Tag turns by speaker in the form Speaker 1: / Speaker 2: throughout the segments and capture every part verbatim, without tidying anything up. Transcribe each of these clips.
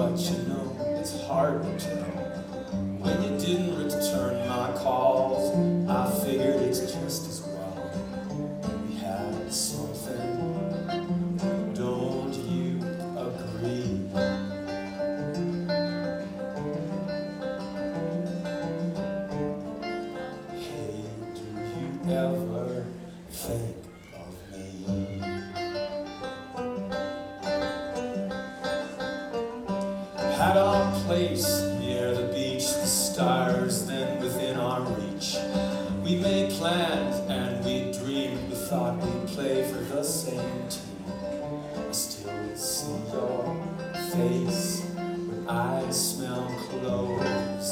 Speaker 1: but you know, it's hard to tell. When you didn't return my calls, I figured it's just as well. We had something, don't you agree? Hey, do you ever think of me? Had our place near the beach, the stars then within our reach. We made plans and we dreamed, we thought we'd play for the same team. I still see your face when I smell cloves.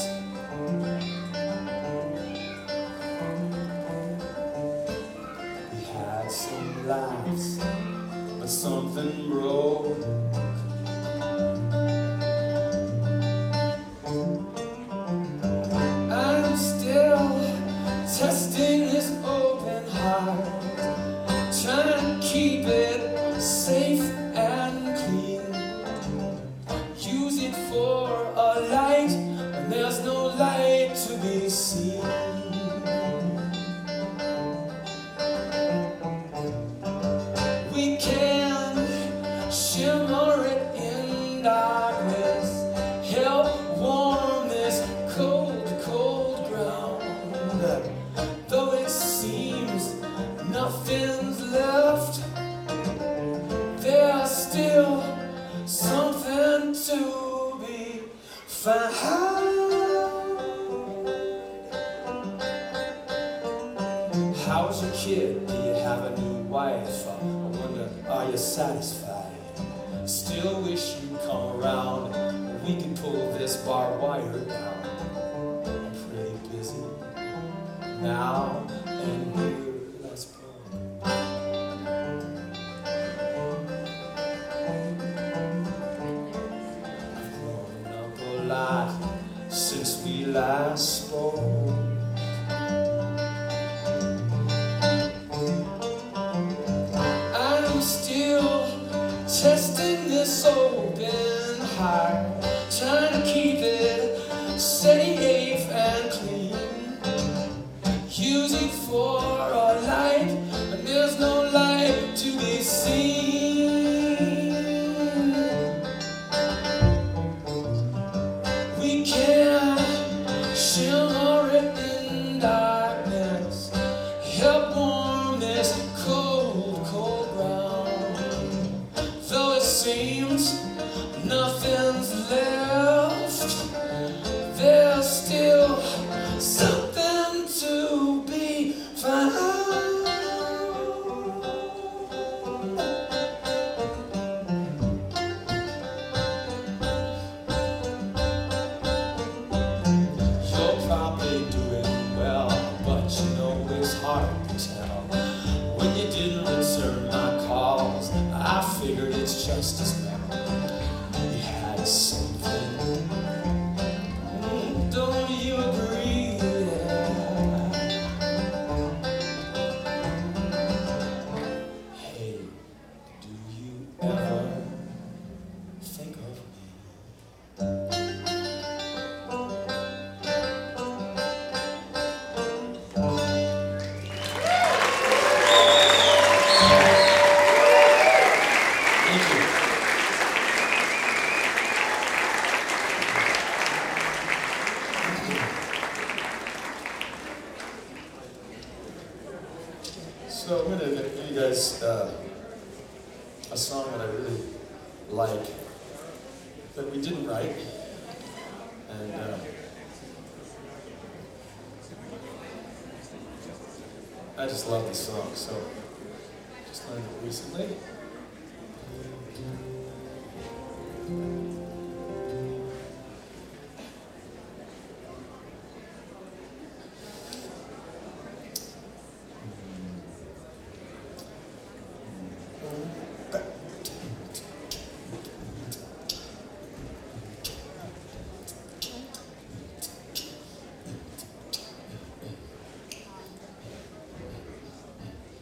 Speaker 1: We had some laughs, but something broke. Testing this open heart, trying to keep it safe and clean. Use it for a light when there's no light to be seen. We can shimmer it in darkness, help warm this cold, cold ground. Though it seems nothing's left, there's still something to be found. How's your kid? Do you have a new wife? I wonder, are you satisfied? Still wish you'd come around, we could pull this barbed wire down. I'm pretty busy now and here, let's go. I've grown up a lot since we last spoke. I'm still testing this open heart, trying to keep it safe and clean. Use it for a light, but there's no light to be seen. We can shimmer it in darkness, help warm this cold, cold ground. Though it seems nothing's left, there's still something to be found. You're probably doing well, but you know it's hard to tell. When you didn't return my calls, I figured it's just as well. We had something, don't you agree? Hey, do you ever think of me? Thank you. So I'm going to give you guys uh, a song that I really like, that we didn't write, and uh, I just love the song, so just learned it recently.